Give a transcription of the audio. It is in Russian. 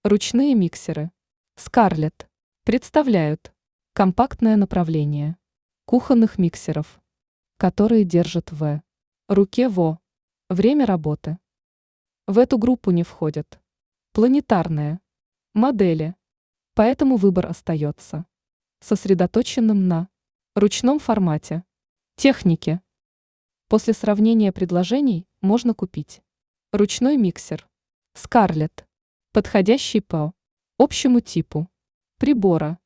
Ручные миксеры Скарлетт представляют компактное направление кухонных миксеров, которые держат в руке во время работы. В эту группу не входят планетарные модели, поэтому выбор остается сосредоточенным на ручном формате техники. После сравнения предложений можно купить ручной миксер Скарлетт, подходящий по общему типу прибора